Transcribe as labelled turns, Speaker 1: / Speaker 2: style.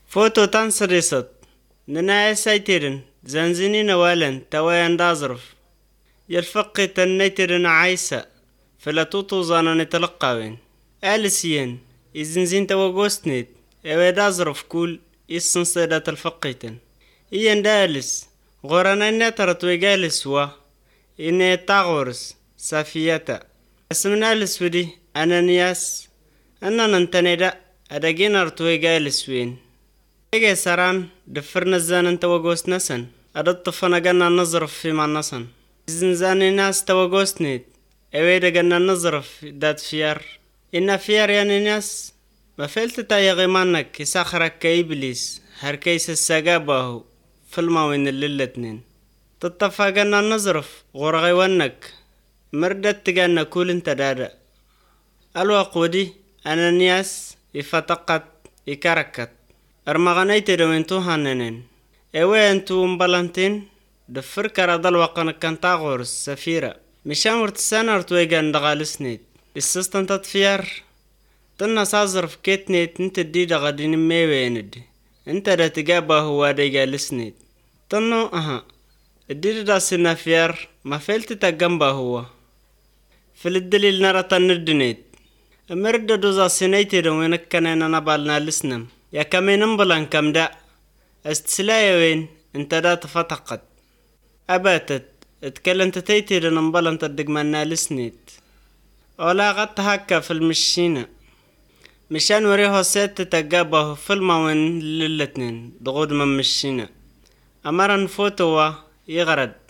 Speaker 1: فوتو تنصريصت ننا سايتيرن زنزيني نوالن توايان دازرف يلفقي تنيترن عيسى فلاتوتو زانا نتلقاوين آلسيين إزنزين توقوستنيت اوي دازرف كول إسن صيدات الفقيتن إيان دالس غورانا نترت ويقالس إني تاغورس سافياتا اسمنا السودي أنانياس أنا ننتنيدا أدقين أرتوي قالس وين إيجي سران دفرنا الزان انت وقوست نسن أدت طفنا قلنا نظرف فيما نسن زنزاني ناس توقوستنيت اويدا قلنا نظرف دات فيار إن فيار يعني ناس ما فلت تايغي مانك يساخرك كإبليس هركيس الساقابه في الماوين الليلتنين تتفاقنا نظرف غرغي ونك مردت تقانا كول انت دادا الوقودي أنانياس يفتقت يكركت أرمغانيت دوينتو هاننين ايوه انتو مبالانتين دفر كرادال وقنا كان تاغورس سفيرة مشان ورتسان ارتويقان دغالسنيت السستان تطفيار تنا سازرف كيتنيت انت دي دغادين ميويندي انت دا تقابا هو ديقالسنيت تنو الديد دا سنافيار ما فيلت تقنبا هو في الدليل نرى تندنيت مرد دوزا سنيتي دوينك كانينا نبالنا لسنم يا كمين انبلان كم دا استسلايا وين انت دا تفتقت أباتت اتكلمت تيتي لنبالان تدقمنا لسنيت ولا غط هكا في المشينة مشان وريهو سيت تتقابه في الماوين للتنين ضغود من مشينة أمرا فوتوا يغرد